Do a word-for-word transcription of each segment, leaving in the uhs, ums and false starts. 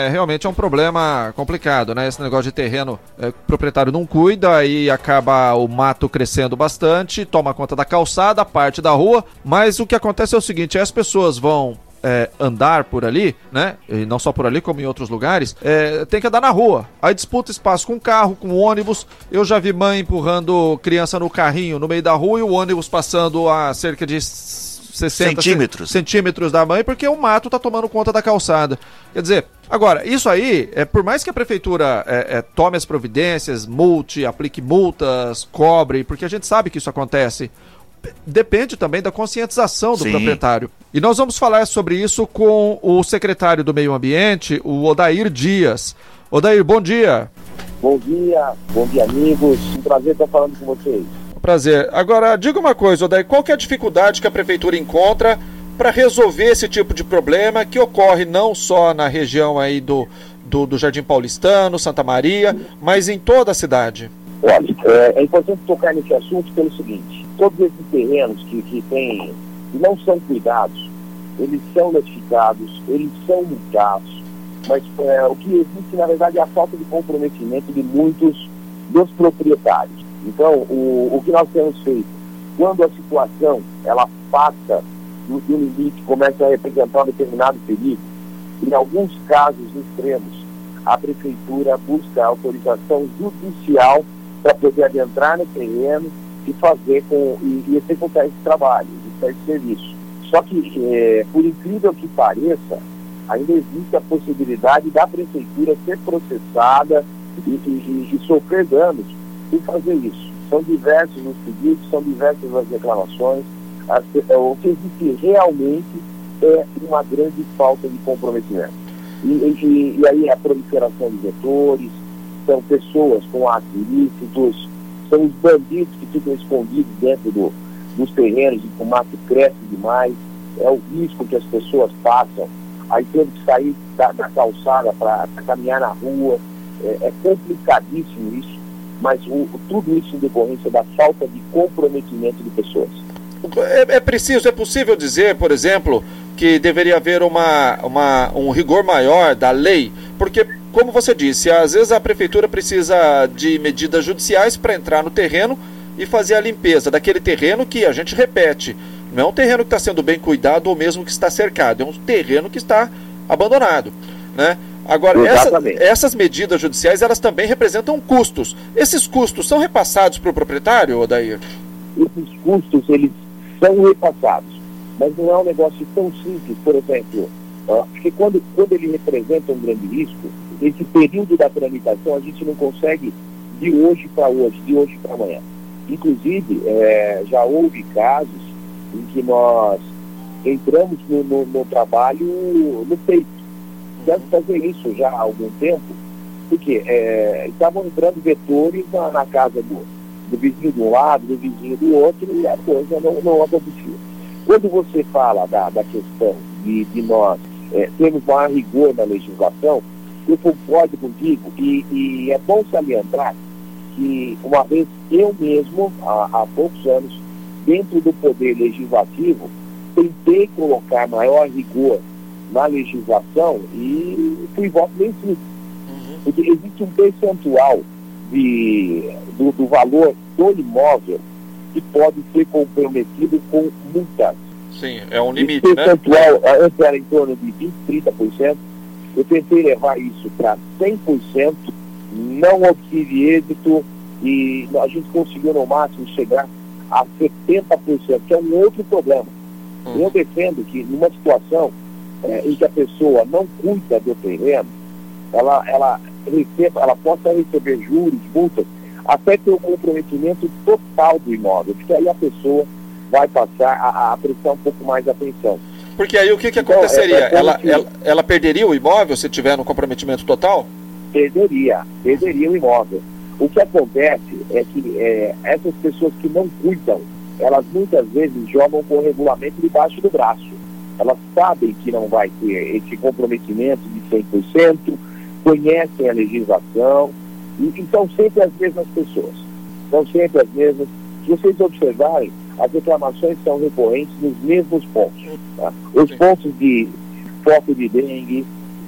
É, realmente é um problema complicado, né? Esse negócio de terreno, é, o proprietário não cuida, aí acaba o mato crescendo bastante, toma conta da calçada, parte da rua, mas o que acontece é o seguinte, as pessoas vão é, andar por ali, né? E não só por ali, como em outros lugares, é, tem que andar na rua. Aí disputa espaço com carro, com ônibus. Eu já vi mãe empurrando criança no carrinho no meio da rua e o ônibus passando a cerca de sessenta centímetros. centímetros da mãe, porque o mato tá tomando conta da calçada. Quer dizer, agora, isso aí, é, por mais que a prefeitura é, é, tome as providências, multe, aplique multas, cobre, porque a gente sabe que isso acontece, depende também da conscientização do Sim. proprietário. E nós vamos falar sobre isso com o secretário do Meio Ambiente, o Odair Dias. Odair, bom dia. Bom dia, bom dia, amigos. Um prazer estar falando com vocês. Prazer. Agora, diga uma coisa, Odair, qual que é a dificuldade que a prefeitura encontra para resolver esse tipo de problema que ocorre não só na região aí do, do, do Jardim Paulistano, Santa Maria, mas em toda a cidade? Olha, é, é importante tocar nesse assunto pelo seguinte, todos esses terrenos que, que, tem, que não são cuidados, eles são notificados, eles são multados, mas é, o que existe, na verdade, é a falta de comprometimento de muitos dos proprietários. Então, o, o que nós temos feito, quando a situação ela passa do, do limite, começa a representar um determinado perigo, em alguns casos extremos, a prefeitura busca autorização judicial para poder adentrar no terreno e fazer com, e, e executar esse trabalho, esse serviço. Só que, é, por incrível que pareça, ainda existe a possibilidade da prefeitura ser processada e, e, e sofrer danos e fazer isso. São diversos os pedidos, são diversas as reclamações. As, o que existe realmente é uma grande falta de comprometimento. E, e, e aí a proliferação de vetores, são pessoas com atos ilícitos, são os bandidos que ficam escondidos dentro do, dos terrenos e que o mato cresce demais, é o risco que as pessoas passam, aí tendo que sair da, da calçada para caminhar na rua, é, é complicadíssimo isso. Mas o, tudo isso em decorrência da falta de comprometimento de pessoas. É, é preciso, é possível dizer, por exemplo, que deveria haver uma, uma, um rigor maior da lei, porque, como você disse, às vezes a prefeitura precisa de medidas judiciais para entrar no terreno e fazer a limpeza daquele terreno que, a gente repete, não é um terreno que está sendo bem cuidado ou mesmo que está cercado, é um terreno que está abandonado, né? Agora, essa, essas medidas judiciais, elas também representam custos. Esses custos são repassados para o proprietário, Odair? Esses custos, eles são repassados, mas não é um negócio tão simples, por exemplo, uh, porque quando, quando ele representa um grande risco, esse período da tramitação a gente não consegue de hoje para hoje, de hoje para amanhã. Inclusive, é, já houve casos em que nós entramos no, no, no trabalho no peito. Deve fazer isso já há algum tempo, porque é, estavam entrando vetores na, na casa do, do vizinho de um lado, do vizinho do outro, e a coisa não, não acontecia. Quando você fala da, da questão de, de nós é, termos maior rigor na legislação, eu concordo contigo, e, e é bom salientar que uma vez eu mesmo, há, há poucos anos, dentro do poder legislativo, tentei colocar maior rigor na legislação e fui voto vencido. Uhum. Porque existe um percentual de, do, do valor do imóvel que pode ser comprometido com multas. Sim, é um limite, Esse percentual, né? Antes era em torno de vinte, trinta por cento. Eu tentei levar isso para cem por cento, não obtive êxito e a gente conseguiu no máximo chegar a setenta por cento, que é um outro problema. Uhum. Eu defendo que numa situação É, em que a pessoa não cuida do terreno, ela, ela, receba, ela possa receber juros, multas, até ter o comprometimento total do imóvel, porque aí a pessoa vai passar a, a prestar um pouco mais atenção. Porque aí o que, que aconteceria? Então, é, é ela, que... ela, ela perderia o imóvel se tiver no comprometimento total? Perderia, perderia o imóvel. O que acontece é que é, essas pessoas que não cuidam, elas muitas vezes jogam com o regulamento debaixo do braço. Elas sabem que não vai ter esse comprometimento de cem por cento, conhecem a legislação, e, e são sempre as mesmas pessoas. São sempre as mesmas. Se vocês observarem, as reclamações são recorrentes nos mesmos pontos. Tá? Os pontos de foco de dengue,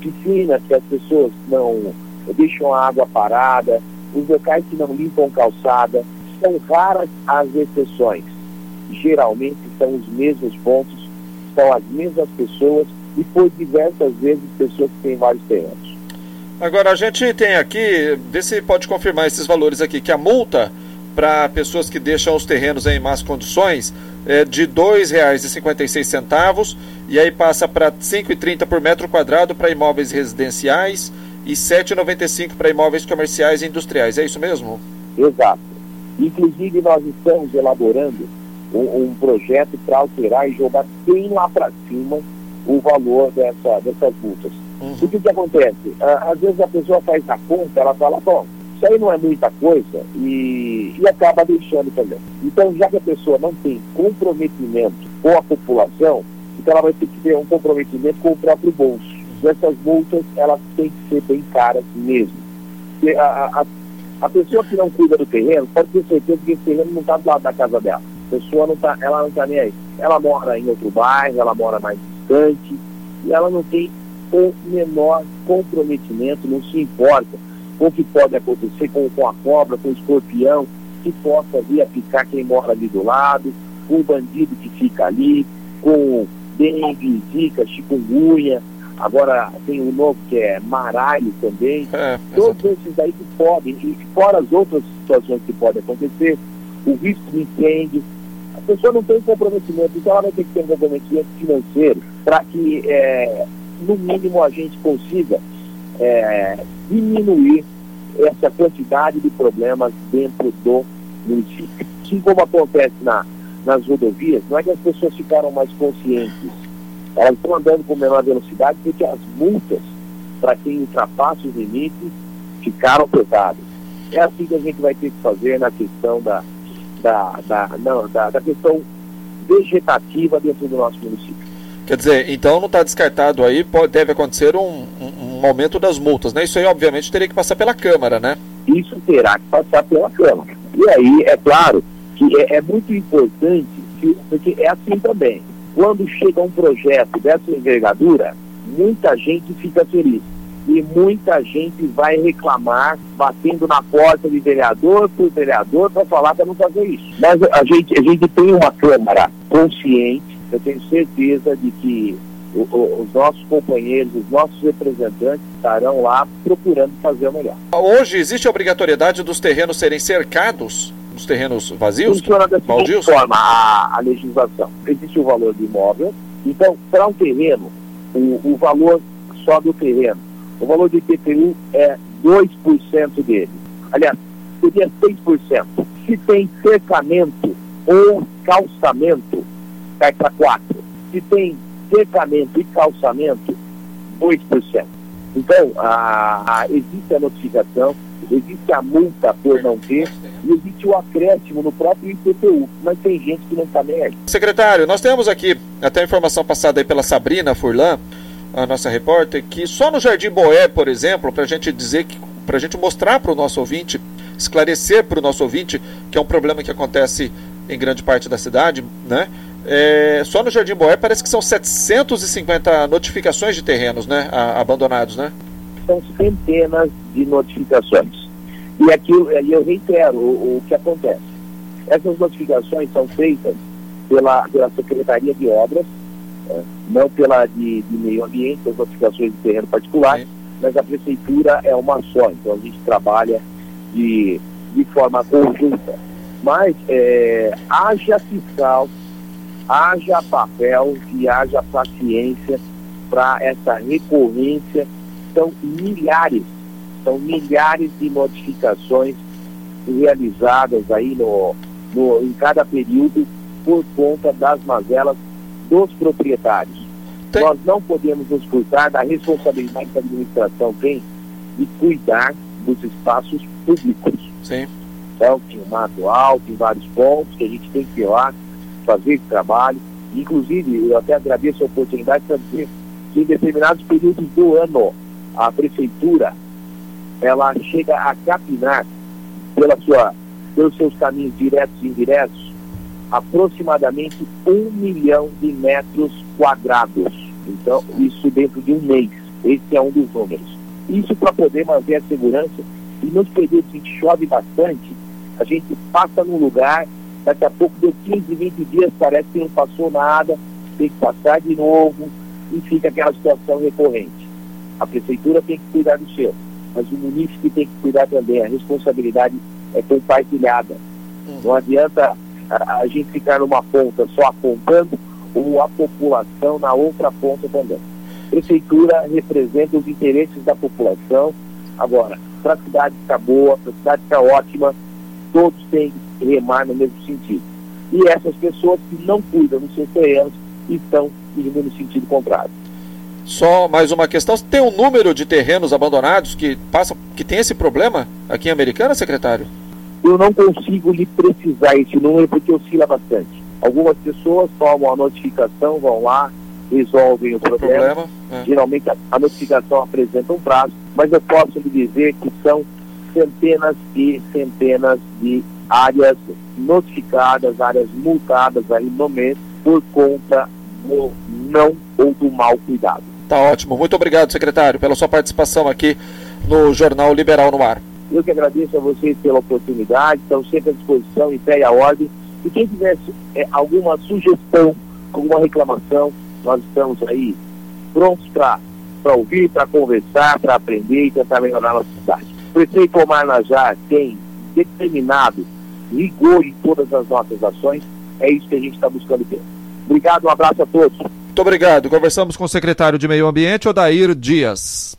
piscinas que as pessoas não deixam a água parada, os locais que não limpam calçada. São raras as exceções. Geralmente são os mesmos pontos, são as mesmas pessoas e por diversas vezes pessoas que têm vários terrenos. Agora a gente tem aqui, vê se pode confirmar esses valores aqui, que a multa para pessoas que deixam os terrenos em más condições é de dois reais e cinquenta e seis centavos e aí passa para cinco reais e trinta centavos por metro quadrado para imóveis residenciais e sete reais e noventa e cinco centavos para imóveis comerciais e industriais. É isso mesmo? Exato. Inclusive nós estamos elaborando um, um projeto para alterar e jogar bem lá para cima o valor dessa, dessas multas. Uhum. O que, que acontece? Às vezes a pessoa faz a conta, ela fala, bom, isso aí não é muita coisa e, e acaba deixando também. Então, já que a pessoa não tem comprometimento com a população, então ela vai ter que ter um comprometimento com o próprio bolso. E essas multas, elas têm que ser bem caras mesmo. Porque a, a, a pessoa que não cuida do terreno, pode ter certeza que esse terreno não está do lado da casa dela. A pessoa não tá, ela não está nem aí. Ela mora em outro bairro, ela mora mais distante, e ela não tem o menor comprometimento, não se importa com o que pode acontecer com, com a cobra, com o escorpião, que possa vir a picar quem mora ali do lado, com o bandido que fica ali, com dengue, zika, chikungunya, agora tem um novo que é maralho também, é, todos esses aí que podem, e fora as outras situações que podem acontecer, o risco de incêndio, a pessoa não tem comprometimento, então ela vai ter que ter um comprometimento financeiro para que, é, no mínimo, a gente consiga é, diminuir essa quantidade de problemas dentro do município. Assim como acontece na, nas rodovias, não é que as pessoas ficaram mais conscientes, elas estão andando com menor velocidade porque as multas para quem ultrapassa os limites ficaram pesadas. É assim que a gente vai ter que fazer na questão da, da, da, não, da, da questão vegetativa dentro do nosso município. Quer dizer, então não está descartado aí, pode, deve acontecer um, um, um aumento das multas, né? Isso aí, obviamente, teria que passar pela Câmara, né? Isso terá que passar pela Câmara. E aí, é claro que é, é muito importante, que, porque é assim também. Quando chega um projeto dessa envergadura, muita gente fica feliz. E muita gente vai reclamar, batendo na porta de vereador por vereador para falar para não fazer isso. Mas a gente, a gente tem uma Câmara consciente. Eu tenho certeza de que o, o, os nossos companheiros, os nossos representantes estarão lá procurando fazer o melhor. Hoje existe a obrigatoriedade dos terrenos serem cercados, dos terrenos vazios? Funciona da seguinte forma a, a legislação. Existe o valor do imóvel, então para um terreno, o, o valor só do terreno, o valor do I P T U é dois por cento dele. Aliás, seria seis por cento. Se tem cercamento ou calçamento, cai para quatro por cento. Se tem cercamento e calçamento, dois por cento. Então, a, a, existe a notificação, existe a multa por não ter, e existe o acréscimo no próprio I P T U, mas tem gente que não está nem aí. Secretário, nós temos aqui até a informação passada aí pela Sabrina Furlan, a nossa repórter, que só no Jardim Boé, por exemplo, para a gente dizer que, para a gente mostrar para o nosso ouvinte, esclarecer para o nosso ouvinte que é um problema que acontece em grande parte da cidade, né? É, só no Jardim Boé parece que são setecentas e cinquenta notificações de terrenos, né, a, abandonados, né? São centenas de notificações. E aqui eu reitero o, o que acontece. Essas notificações são feitas pela, pela Secretaria de Obras, né, não pela de, de Meio Ambiente, as notificações de terreno particular, sim, mas a Prefeitura é uma só, então a gente trabalha de, de forma conjunta. Mas é, haja fiscal, haja papel e haja paciência para essa recorrência. São milhares, são milhares de notificações realizadas aí no, no, em cada período por conta das mazelas dos proprietários. Tem. Nós não podemos nos furtar da responsabilidade que a administração tem de cuidar dos espaços públicos. Sim. Então, tem o mato alto, em vários pontos, que a gente tem que ir lá, fazer esse trabalho. Inclusive, eu até agradeço a oportunidade para dizer que em determinados períodos do ano, a Prefeitura, ela chega a capinar pela sua, pelos seus caminhos diretos e indiretos, aproximadamente um milhão de metros quadrados. Então, isso dentro de um mês. Esse é um dos números. Isso para poder manter a segurança, e nos períodos em que chove bastante, a gente passa num lugar, daqui a pouco deu quinze, vinte dias, parece que não passou nada, tem que passar de novo, e fica aquela situação recorrente. A prefeitura tem que cuidar do seu, mas o munícipe tem que cuidar também. A responsabilidade é compartilhada. Não adianta a, a gente ficar numa ponta só apontando, ou a população na outra ponta também. A prefeitura representa os interesses da população. Agora, para a cidade ficar boa, para a cidade ficar ótima, todos têm que remar no mesmo sentido. E essas pessoas que não cuidam dos seus terrenos estão indo no sentido contrário. Só mais uma questão, tem um número de terrenos abandonados que passa, que tem esse problema aqui em Americana, secretário? Eu não consigo lhe precisar esse número porque oscila bastante. Algumas pessoas tomam a notificação, vão lá, resolvem o problema. problema é. Geralmente a, a notificação apresenta um prazo, mas eu posso lhe dizer que são centenas e centenas de áreas notificadas, áreas multadas aí no mês por conta do não ou do mau cuidado. Tá ótimo. Muito obrigado, secretário, pela sua participação aqui no Jornal Liberal no Ar. Eu que agradeço a vocês pela oportunidade, estão sempre à disposição, em pé e à ordem. E quem tivesse é, alguma sugestão, alguma reclamação, nós estamos aí prontos para ouvir, para conversar, para aprender e tentar melhorar a nossa cidade. O prefeito Omar Najjar tem determinado rigor em todas as nossas ações, é isso que a gente está buscando ter. Obrigado, um abraço a todos. Muito obrigado. Conversamos com o secretário de Meio Ambiente, Odair Dias.